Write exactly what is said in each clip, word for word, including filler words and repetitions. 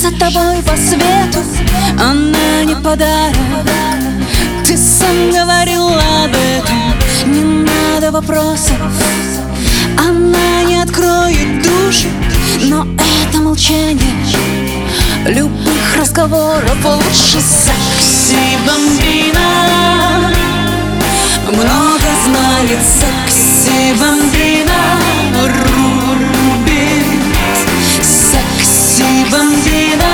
За тобой по свету, она не подарок. Ты сам говорил об этом, не надо вопросов. Она не откроет душу, но это молчание любых разговоров лучше. Секси бомбина, много знает. Секси бомбина, рубит. Секси бомбина,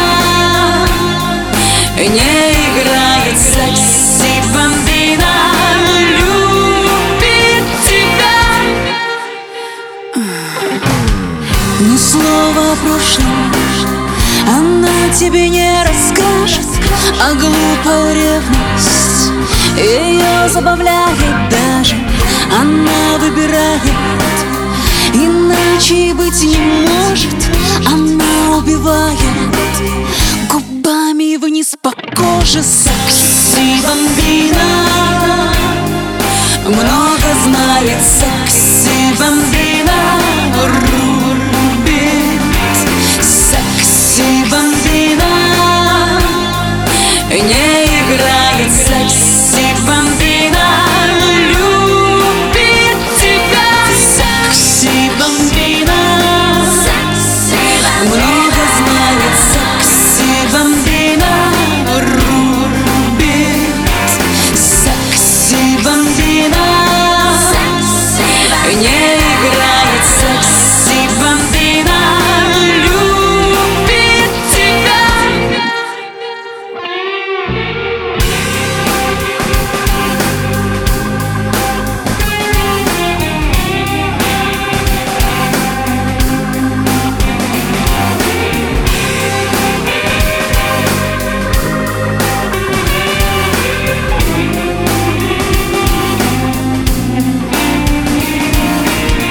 не играет. Секси бомбина, любит тебя. Ни слова о прошлом она тебе не расскажет, а глупая ревность ее забавляет даже. Она выбирает, иначе и быть не может. Она убивает губами вниз по коже. Секси бомбина, много знает. Секси бомбина, рубит. Секси бомбина, не играет. Секси бомбина, любит тебя. Секси бомбина, много знает. Секси бомбина, рубит. Секси бомбина, не